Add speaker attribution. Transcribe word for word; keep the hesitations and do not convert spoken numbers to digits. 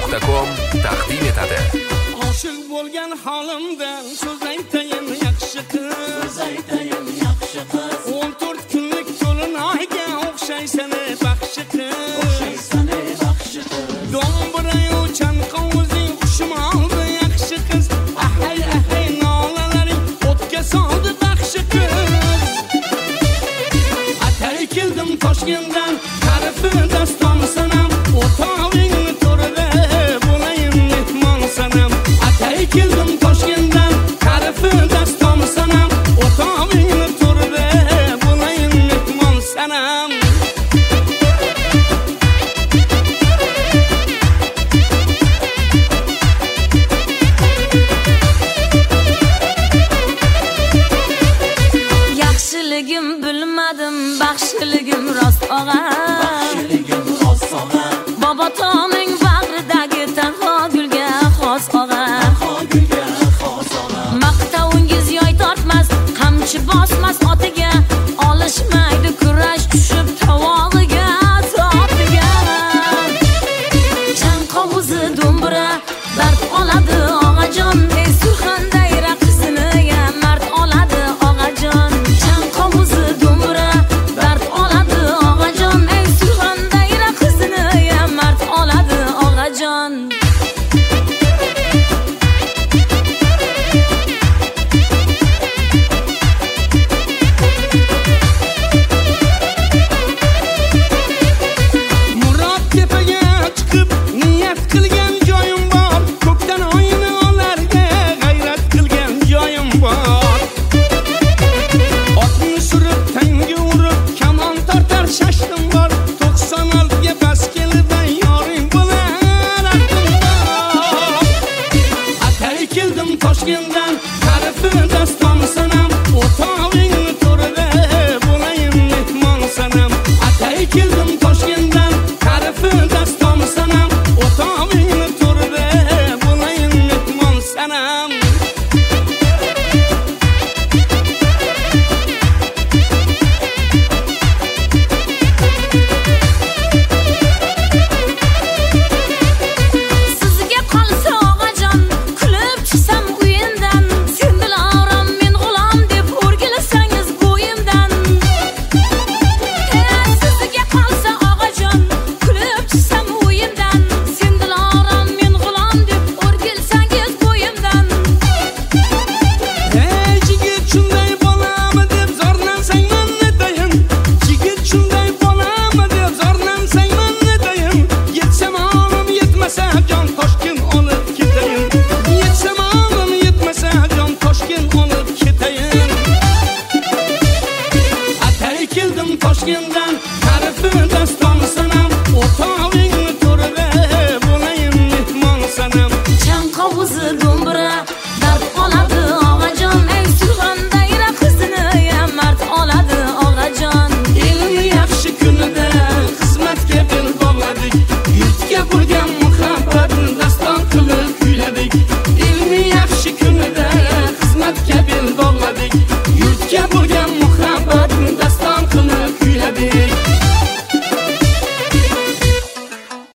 Speaker 1: nuqta com taqdim etadi.
Speaker 2: Oshiq bo'lgan holimdan so'z aytayin yaxshi qiz, so'z aytayin yaxshi qiz. o'n to'rt kunlik to'lin oyga o'xshaysan baxshi qiz, o'xshaysan baxshi qiz. Do'mbirayu chanqovuzing xushim oldi yaxshi qiz. Ahay ahay nolalaring o'tga soldi baxshi qiz. Atay keldim Toshkentdan, tarifi daston sanam, o'tovingni to'rida bo'layin mehmon sanam. Atay keldim Toshkentdan, tarifi daston sanam, o'tovingni to'rida bo'layin mehmon sanam.
Speaker 3: Yaxshiligim bilmadim, baxshiligim rost og'a, baxshiligim rost og'a. Bobotoming bag'ridagi tanho gulga xos og'a, tanho gulga xos og'a. Maqtavingiz yoy tortmas, qamchi bosmas otiga, olishmaydi kurash tushib tavog'iga, sotiga. Chanqovuzi do'mbira dard oladi og'ajon, ey Surxonday raqsini ham mard oladi og'ajon. Chanqovuzi do'mbira dard oladi og'ajon, ey Surxonday raqsini ham mard oladi og'ajon.
Speaker 2: Murod tepaga chiqib niyat qilgan joyim bor, ko'kdan oyni olarga g'ayrat qilgan joyim bor. Otni surib tanga urib kamon tortar shashtim bor, to'qson oltiga bas kelida yoring bo'lar aqlim bor. Atay keldim Toshkentdan, tarifi daston sanam, o'tovingni to'rida bo'layin mehmon sanam. Atay keldim Toshkentdan, tarifi daston sanam, o'tovingni to'rida bo'layin mehmon sanam.
Speaker 3: Sizga qolsa og'ajon, kulib chiqsam uyimdan, sen bilan men g'ulom deb o'rgilsangiz bo'yimdan. Sizga qolsa og'ajon, kulib chiqsam uyimdan, sen bilan men g'ulom deb o'rgilsangiz bo'yimdan.
Speaker 2: Hey jigit shunday bo'lami deb zorlansang men netayin, jigit shunday bo'lami deb zorlansang men netayin. Yetsam olim yetmasa jon Toshkent olib ketayin, yetsam olim yetmasa jon Toshkent olib ketayin. Atay keldim Toshkentdan, tarifi daston sanam, o'toving